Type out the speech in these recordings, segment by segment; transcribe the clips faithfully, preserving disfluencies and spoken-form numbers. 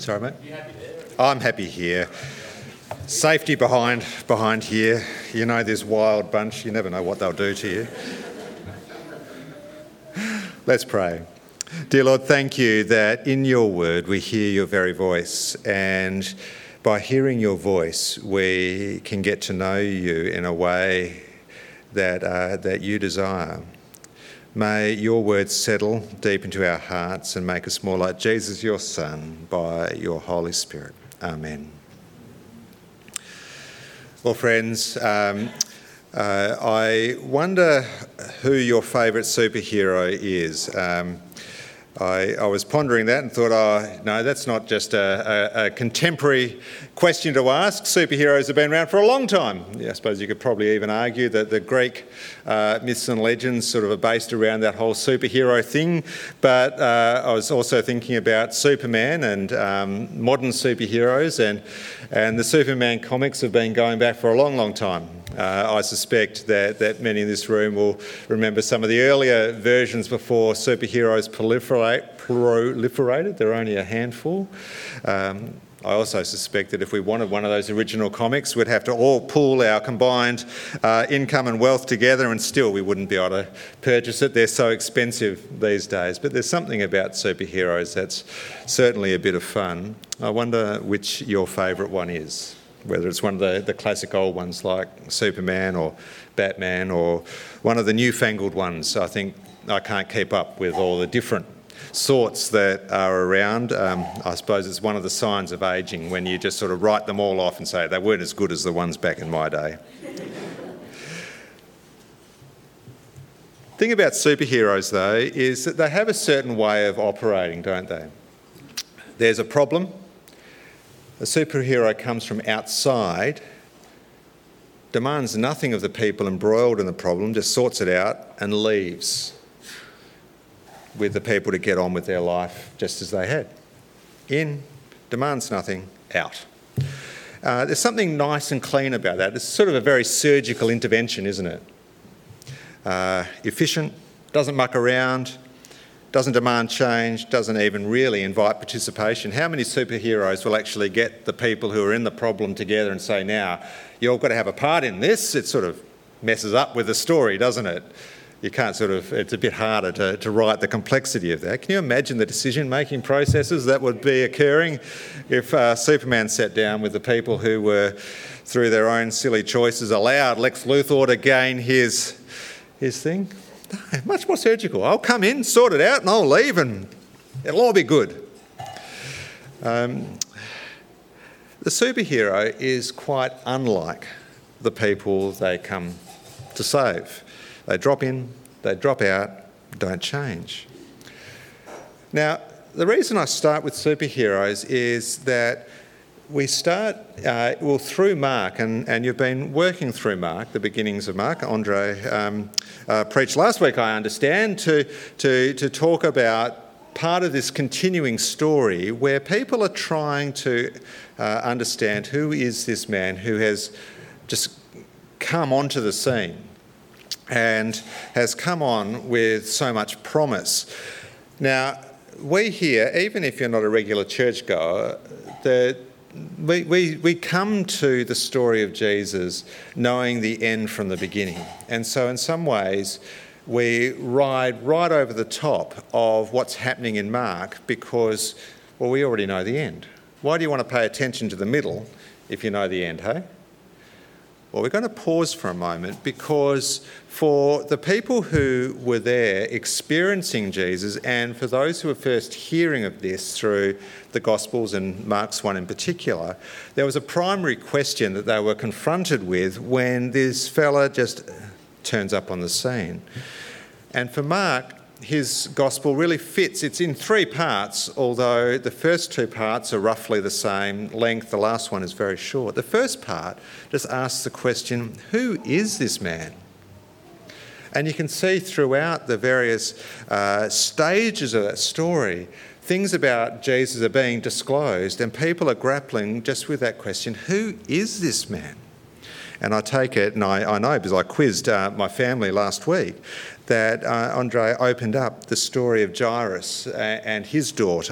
Sorry, mate? I'm happy here. Safety behind behind here. You know, this wild bunch, you never know what they'll do to you. Let's pray. Dear Lord, thank you that in your word we hear your very voice, and by hearing your voice we can get to know you in a way that uh, that you desire. May your words settle deep into our hearts and make us more like Jesus, your Son, by your Holy Spirit. Amen. Well, friends, um, uh, I wonder who your favourite superhero is. Um, I, I was pondering that and thought, oh, no, that's not just a, a, a contemporary question to ask. Superheroes have been around for a long time. Yeah, I suppose you could probably even argue that the Greek uh, myths and legends sort of are based around that whole superhero thing. But uh, I was also thinking about Superman and um, modern superheroes, and, and the Superman comics have been going back for a long, long time. Uh, I suspect that, that many in this room will remember some of the earlier versions before superheroes proliferate, proliferated. There are only a handful. Um, I also suspect that if we wanted one of those original comics, we'd have to all pool our combined uh, income and wealth together, and still we wouldn't be able to purchase it. They're so expensive these days. But there's something about superheroes that's certainly a bit of fun. I wonder which your favourite one is. Whether it's one of the, the classic old ones like Superman or Batman, or one of the newfangled ones. I think I can't keep up with all the different sorts that are around. Um, I suppose it's one of the signs of ageing when you just sort of write them all off and say they weren't as good as the ones back in my day. The thing about superheroes, though, is that they have a certain way of operating, don't they? There's a problem. A superhero comes from outside, demands nothing of the people embroiled in the problem, just sorts it out and leaves with the people to get on with their life just as they had. In, demands nothing, out. Uh, there's something nice and clean about that. It's sort of a very surgical intervention, isn't it? Uh, efficient, doesn't muck around, doesn't demand change, doesn't even really invite participation. How many superheroes will actually get the people who are in the problem together and say, now, you've got to have a part in this? It sort of messes up with the story, doesn't it? You can't sort of, it's a bit harder to, to write the complexity of that. Can you imagine the decision-making processes that would be occurring if uh, Superman sat down with the people who were, through their own silly choices, allowed Lex Luthor to gain his, his thing? No, much more surgical. I'll come in, sort it out, and I'll leave, and it'll all be good. Um, the superhero is quite unlike the people they come to save. They drop in, they drop out, don't change. Now, the reason I start with superheroes is that we start, uh, well, through Mark, and, and you've been working through Mark, the beginnings of Mark. Andre um, uh, preached last week, I understand, to, to, to talk about part of this continuing story where people are trying to uh, understand who is this man who has just come onto the scene and has come on with so much promise. Now, we here, even if you're not a regular churchgoer, the We, we, we come to the story of Jesus knowing the end from the beginning. And so in some ways, we ride right over the top of what's happening in Mark because, well, we already know the end. Why do you want to pay attention to the middle if you know the end, hey? Well, we're going to pause for a moment because for the people who were there experiencing Jesus, and for those who were first hearing of this through the Gospels and Mark's one in particular, there was a primary question that they were confronted with when this fella just turns up on the scene. And for Mark, his gospel really fits. It's in three parts, although the first two parts are roughly the same length. The last one is very short. The first part just asks the question, who is this man? And you can see throughout the various uh, stages of that story, things about Jesus are being disclosed, and people are grappling just with that question, who is this man? And I take it, and I, I know because I quizzed uh, my family last week, that uh, Andre opened up the story of Jairus and his daughter,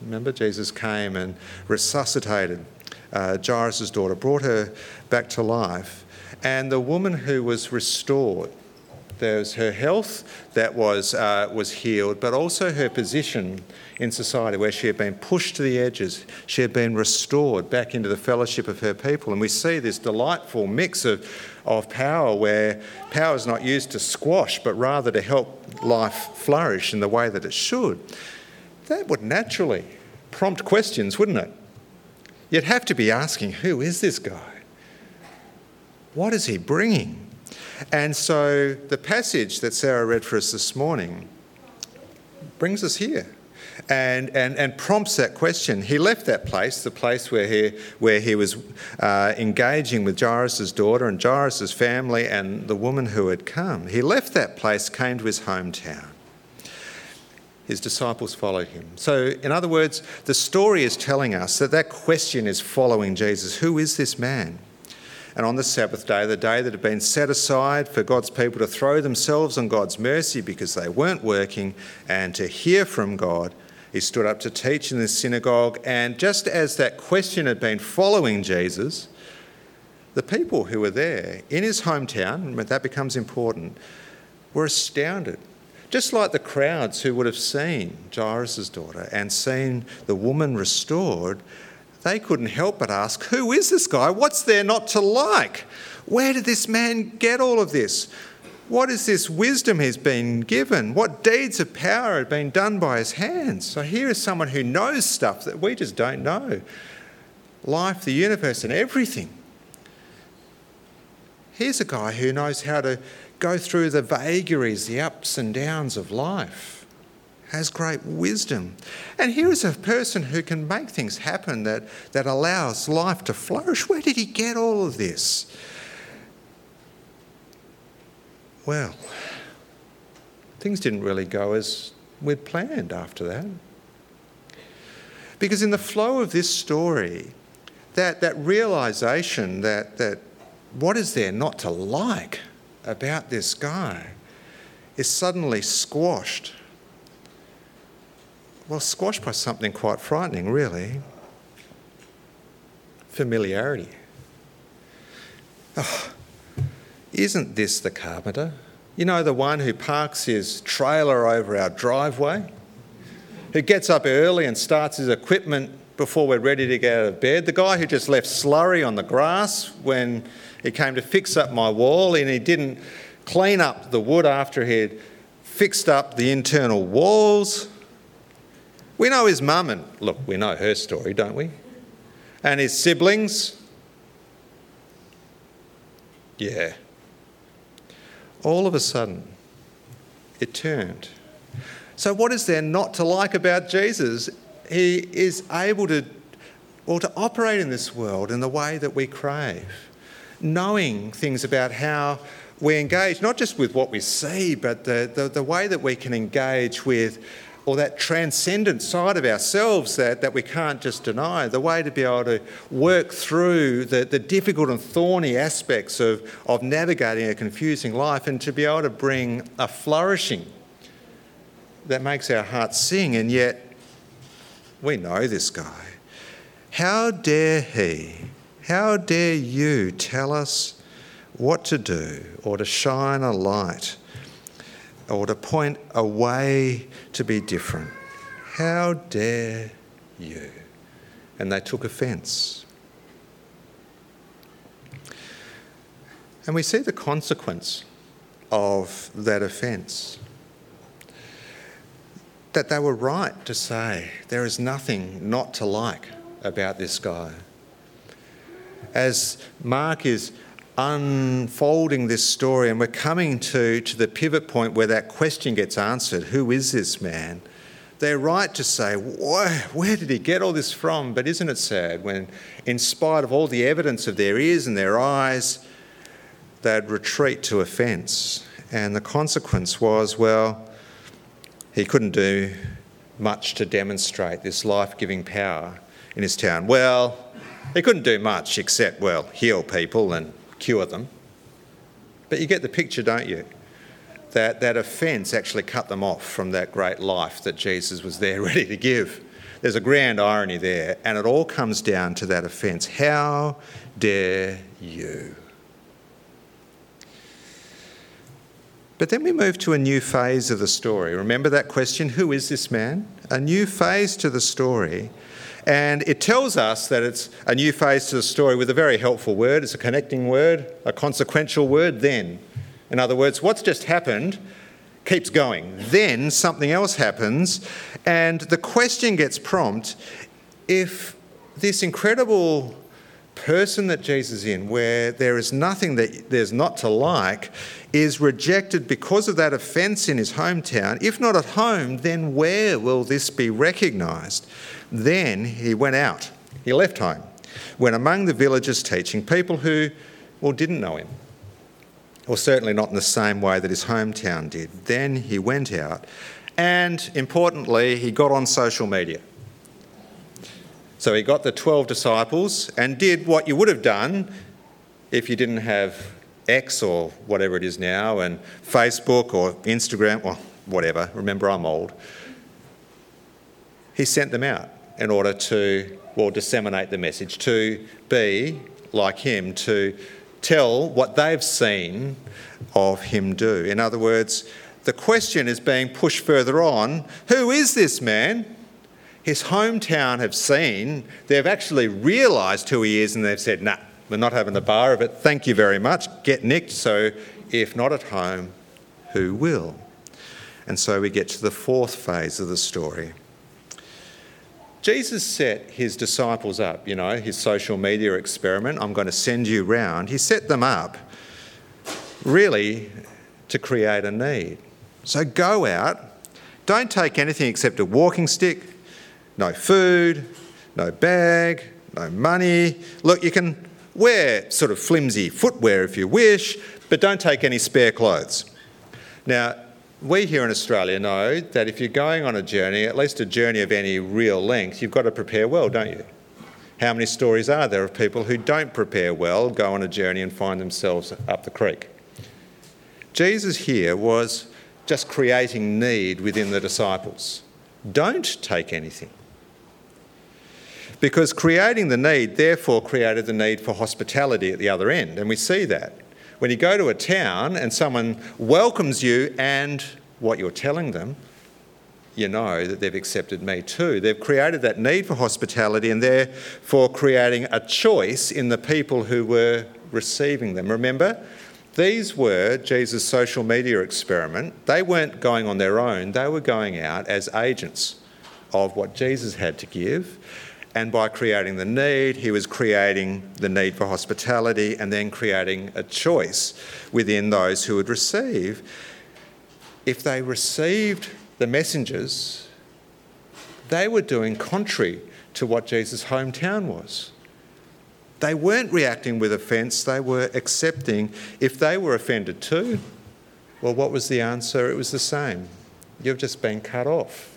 Remember, Jesus came and resuscitated uh, Jairus' daughter, brought her back to life. And the woman who was restored, there's her health that was uh, was healed, but also her position in society where she had been pushed to the edges. She had been restored back into the fellowship of her people. And we see this delightful mix of, of power where power is not used to squash, but rather to help life flourish in the way that it should. That would naturally prompt questions, wouldn't it? You'd have to be asking, who is this guy? What is he bringing? And so the passage that Sarah read for us this morning brings us here and, and, and prompts that question. He left that place, the place where he, where he was uh, engaging with Jairus' daughter and Jairus' family and the woman who had come. He left that place, came to his hometown. His disciples followed him. So, in other words, the story is telling us that that question is following Jesus. Who is this man? And on the Sabbath day, the day that had been set aside for God's people to throw themselves on God's mercy because they weren't working and to hear from God, he stood up to teach in the synagogue. And just as that question had been following Jesus, the people who were there in his hometown, that becomes important, were astounded. Just like the crowds who would have seen Jairus' daughter and seen the woman restored, they couldn't help but ask, who is this guy? What's there not to like? Where did this man get all of this? What is this wisdom he's been given? What deeds of power have been done by his hands? So here is someone who knows stuff that we just don't know. Life, the universe, and everything. Here's a guy who knows how to go through the vagaries, the ups and downs of life, has great wisdom. And here is a person who can make things happen that, that allows life to flourish. Where did he get all of this? Well, things didn't really go as we'd planned after that. Because in the flow of this story, that, that realisation that, that what is there not to like about this guy is suddenly squashed. Well, squashed by something quite frightening, really. Familiarity. Oh, isn't this the carpenter? You know, the one who parks his trailer over our driveway, who gets up early and starts his equipment before we're ready to get out of bed, the guy who just left slurry on the grass when he came to fix up my wall and he didn't clean up the wood after he'd fixed up the internal walls. We know his mum, and look, we know her story, don't we? And his siblings. Yeah. All of a sudden, it turned. So what is there not to like about Jesus? He is able to, or to operate in this world in the way that we crave, knowing things about how we engage, not just with what we see, but the, the, the way that we can engage with, or that transcendent side of ourselves that, that we can't just deny, the way to be able to work through the, the difficult and thorny aspects of, of navigating a confusing life, and to be able to bring a flourishing that makes our hearts sing. And yet, we know this guy. How dare he, how dare you tell us what to do, or to shine a light, or to point a way to be different? How dare you? And they took offence. And we see the consequence of that offence. That they were right to say there is nothing not to like about this guy. As Mark is unfolding this story and we're coming to, to the pivot point where that question gets answered, who is this man? They're right to say, where, where did he get all this from? But isn't it sad when, in spite of all the evidence of their ears and their eyes, they'd retreat to offence? And the consequence was, well, he couldn't do much to demonstrate this life-giving power in his town. Well, he couldn't do much except, well, heal people and cure them. But you get the picture, don't you? That that offence actually cut them off from that great life that Jesus was there ready to give. there's a grand irony there, and it all comes down to that offence. How dare you? But then we move to a new phase of the story. Remember that question, who is this man? A new phase to the story. And it tells us that it's a new phase to the story with a very helpful word. It's a connecting word, a consequential word, then. In other words, what's just happened keeps going. Then something else happens, and the question gets prompt, if this incredible person that Jesus is in, where there is nothing that there's not to like, is rejected because of that offence in his hometown, if not at home, then where will this be recognised? Then he went out. He left home, went among the villagers teaching, people who, well, didn't know him, or certainly not in the same way that his hometown did. Then he went out, and importantly, he got on social media. So he got the twelve disciples and did what you would have done if you didn't have X or whatever it is now, and Facebook or Instagram or whatever. Remember, I'm old. He sent them out in order to, well, disseminate the message, to be like him, to tell what they've seen of him do. In other words, the question is being pushed further on. Who is this man? His hometown have seen, they've actually realised who he is, and they've said, nah, we're not having a bar of it. Thank you very much. Get nicked. So if not at home, who will? And so we get to the fourth phase of the story. Jesus set his disciples up, you know, his social media experiment. I'm going to send you round. He set them up really to create a need. So go out. Don't take anything except a walking stick. No food, no bag, no money. Look, you can wear sort of flimsy footwear if you wish, but don't take any spare clothes. Now, we here in Australia know that if you're going on a journey, at least a journey of any real length, you've got to prepare well, don't you? How many stories are there of people who don't prepare well, go on a journey and find themselves up the creek? Jesus here was just creating need within the disciples. Don't take anything. Because creating the need, therefore, created the need for hospitality at the other end. And we see that. When you go to a town and someone welcomes you and what you're telling them, you know that they've accepted me too. They've created that need for hospitality and therefore creating a choice in the people who were receiving them. Remember, these were Jesus' social media experiment. They weren't going on their own. They were going out as agents of what Jesus had to give. And by creating the need, he was creating the need for hospitality and then creating a choice within those who would receive. If they received the messengers, they were doing contrary to what Jesus' hometown was. They weren't reacting with offence, they were accepting. If they were offended too, well, what was the answer? It was the same. You've just been cut off.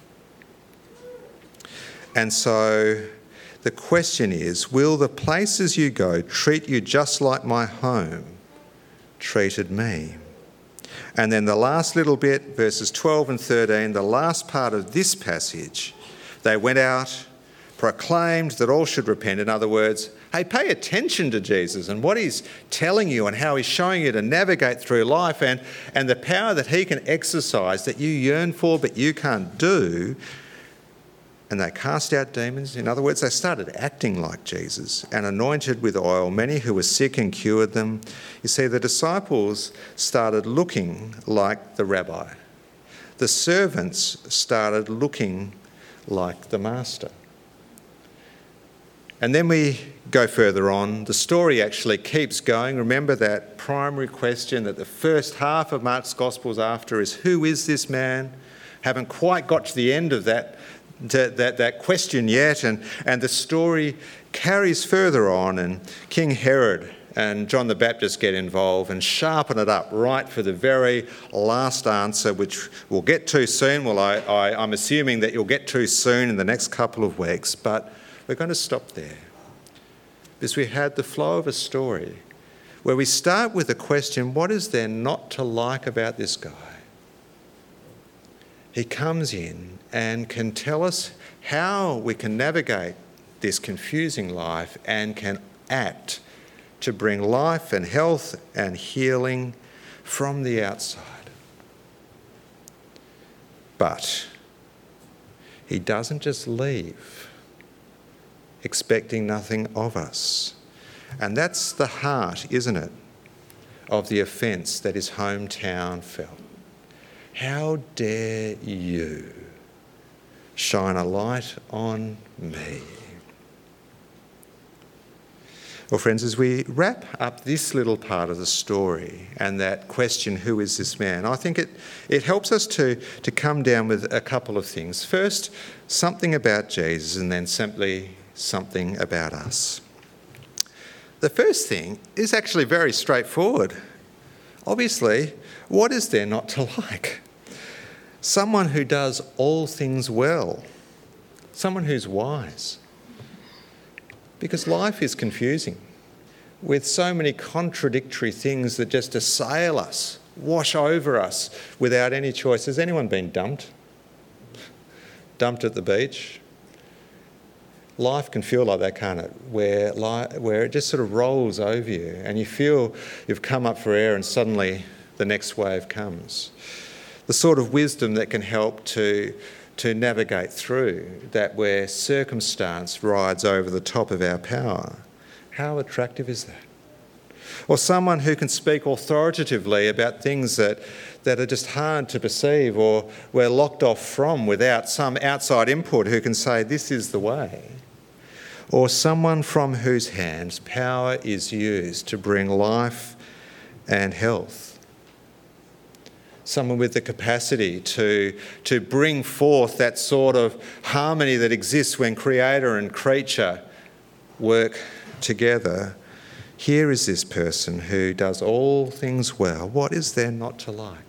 And so the question is, will the places you go treat you just like my home treated me? And then the last little bit, verses twelve and thirteen, the last part of this passage, they went out, proclaimed that all should repent. In other words, hey, pay attention to Jesus and what he's telling you and how he's showing you to navigate through life, and, and the power that he can exercise that you yearn for but you can't do. And they cast out demons. In other words, they started acting like Jesus and anointed with oil many who were sick and cured them. You see, the disciples started looking like the rabbi. The servants started looking like the master. And then we go further on. The story actually keeps going. Remember that primary question that the first half of Mark's Gospel is after is, who is this man? Haven't quite got to the end of that To that, that question yet, and, and the story carries further on, and King Herod and John the Baptist get involved and sharpen it up right for the very last answer, which we'll get to soon. Well, I, I, I'm assuming that you'll get to soon in the next couple of weeks, but we're going to stop there because we had the flow of a story where we start with the question, what is there not to like about this guy? He comes in and can tell us how we can navigate this confusing life and can act to bring life and health and healing from the outside. But he doesn't just leave expecting nothing of us. And that's the heart, isn't it, of the offence that his hometown felt. How dare you shine a light on me? Well, friends, as we wrap up this little part of the story and that question, who is this man, I think it, it helps us to, to come down with a couple of things. First, something about Jesus, and then simply something about us. The first thing is actually very straightforward. Obviously, what is there not to like? Someone who does all things well. Someone who's wise. Because life is confusing with so many contradictory things that just assail us, wash over us without any choice. Has anyone been dumped? Dumped at the beach? Life can feel like that, can't it? Where, li- where it just sort of rolls over you and you feel you've come up for air and suddenly the next wave comes. The sort of wisdom that can help to to navigate through that, where circumstance rides over the top of our power. How attractive is that? Or someone who can speak authoritatively about things that, that are just hard to perceive or we're locked off from without some outside input, who can say, this is the way. Or someone from whose hands power is used to bring life and health. Someone with the capacity to, to bring forth that sort of harmony that exists when creator and creature work together. Here is this person who does all things well. What is there not to like?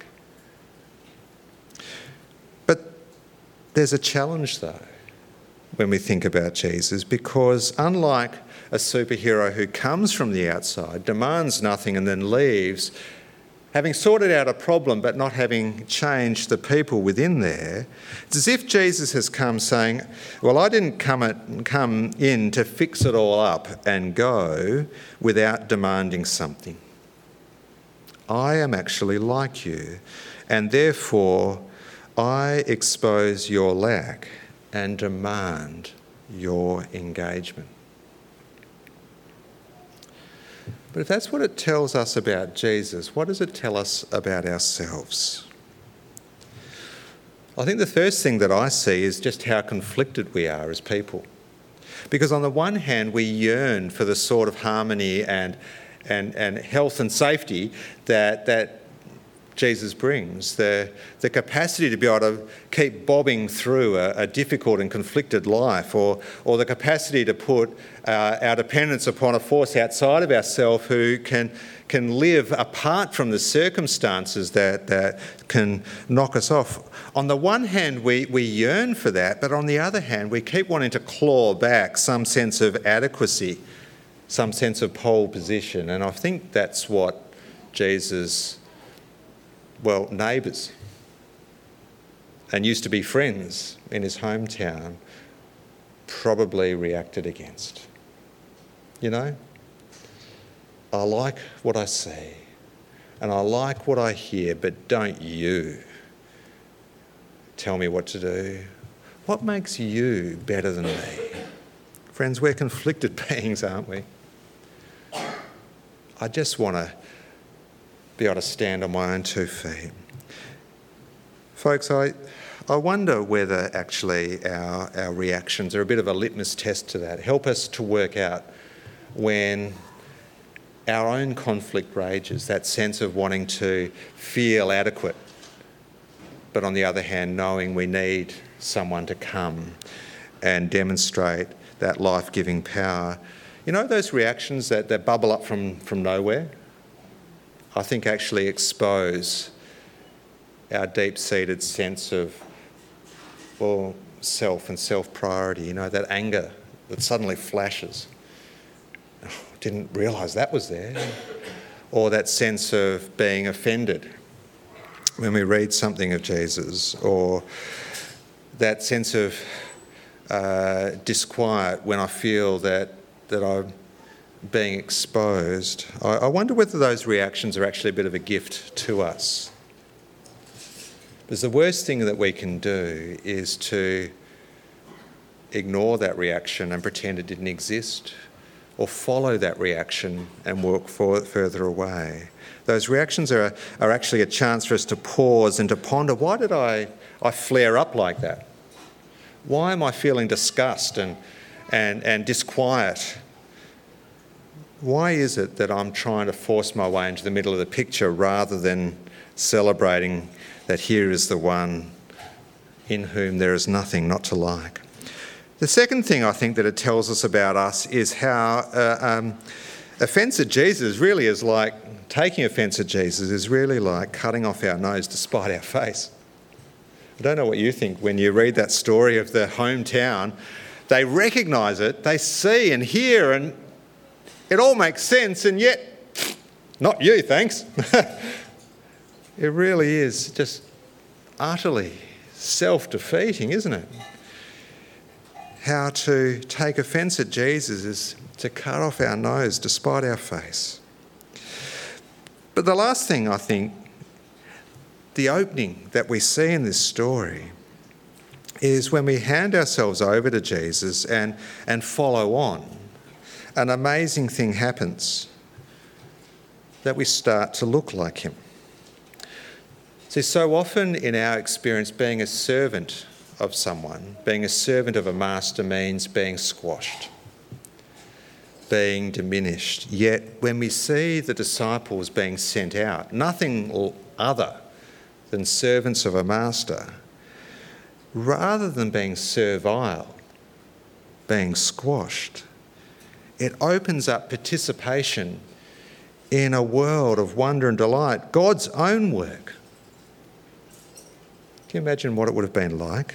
But there's a challenge, though, when we think about Jesus, because unlike a superhero who comes from the outside, demands nothing and then leaves, having sorted out a problem but not having changed the people within there, it's as if Jesus has come saying, well, I didn't come, at, come in to fix it all up and go without demanding something. I am actually like you, and therefore I expose your lack and demand your engagement. But if that's what it tells us about Jesus, what does it tell us about ourselves? I think the first thing that I see is just how conflicted we are as people. Because on the one hand, we yearn for the sort of harmony and, and, and health and safety that, that Jesus brings, the, the capacity to be able to keep bobbing through a, a difficult and conflicted life, or, or the capacity to put uh, our dependence upon a force outside of ourselves who can, can live apart from the circumstances that, that can knock us off. On the one hand, we, we yearn for that, but on the other hand, we keep wanting to claw back some sense of adequacy, some sense of pole position. And I think that's what Jesus... well, neighbours, and used to be friends in his hometown, probably reacted against. You know, I like what I see and I like what I hear, but don't you tell me what to do. What makes you better than me? Friends, we're conflicted beings, aren't we? I just want to be able to stand on my own two feet. Folks, I, I wonder whether actually our, our reactions are a bit of a litmus test to that. Help us to work out when our own conflict rages, that sense of wanting to feel adequate, but on the other hand, knowing we need someone to come and demonstrate that life-giving power. You know those reactions that, that bubble up from, from nowhere? I think actually expose our deep-seated sense of, well, self and self-priority, you know, that anger that suddenly flashes. Oh, didn't realise that was there. Or that sense of being offended when we read something of Jesus, or that sense of uh, disquiet when I feel that, that I'm being exposed, I, I wonder whether those reactions are actually a bit of a gift to us. Because the worst thing that we can do is to ignore that reaction and pretend it didn't exist, or follow that reaction and walk for, further away. Those reactions are, are actually a chance for us to pause and to ponder, why did I, I flare up like that? Why am I feeling disgust and, and, and disquiet? Why is it that I'm trying to force my way into the middle of the picture rather than celebrating that here is the one in whom there is nothing not to like? The second thing I think that it tells us about us is how uh, um, offence at Jesus really is like, taking offence at Jesus is really like cutting off our nose to spite our face. I don't know what you think when you read that story of the hometown. They recognise it, they see and hear, and it all makes sense, and yet, not you, thanks. It really is just utterly self-defeating, isn't it? How to take offence at Jesus is to cut off our nose to spite our face. But the last thing, I think, the opening that we see in this story is when we hand ourselves over to Jesus and, and follow on, an amazing thing happens, that we start to look like him. See, so often in our experience, being a servant of someone, being a servant of a master means being squashed, being diminished. Yet when we see the disciples being sent out, nothing other than servants of a master, rather than being servile, being squashed, it opens up participation in a world of wonder and delight, God's own work. Can you imagine what it would have been like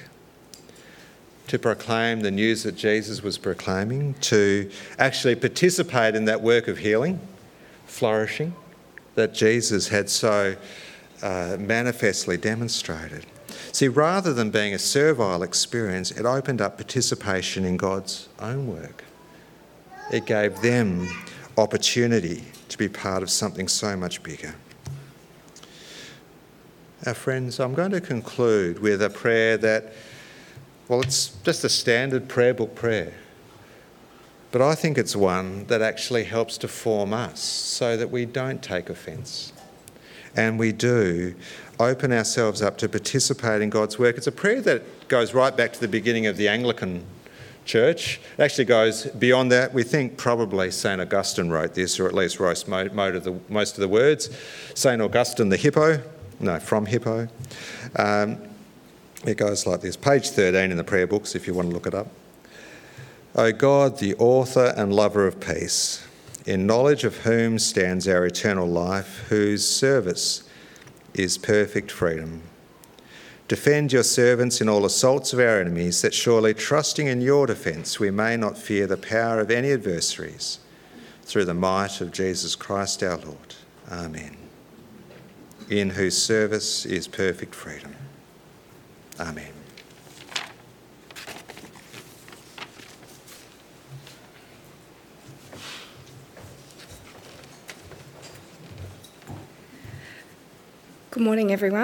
to proclaim the news that Jesus was proclaiming, to actually participate in that work of healing, flourishing, that Jesus had so uh, manifestly demonstrated? See, rather than being a servile experience, it opened up participation in God's own work. It gave them opportunity to be part of something so much bigger. Our friends, I'm going to conclude with a prayer that, well, it's just a standard prayer book prayer, but I think it's one that actually helps to form us so that we don't take offence and we do open ourselves up to participate in God's work. It's a prayer that goes right back to the beginning of the Anglican Church. It actually goes beyond that. We think probably Saint Augustine wrote this, or at least wrote most of the, most of the words. Saint Augustine the Hippo, no, from Hippo. Um, it goes like this, page thirteen in the prayer books if you want to look it up. O God, the author and lover of peace, in knowledge of whom stands our eternal life, whose service is perfect freedom. Defend your servants in all assaults of our enemies, that surely trusting in your defence we may not fear the power of any adversaries, through the might of Jesus Christ our Lord. Amen. In whose service is perfect freedom. Amen. Good morning, everyone.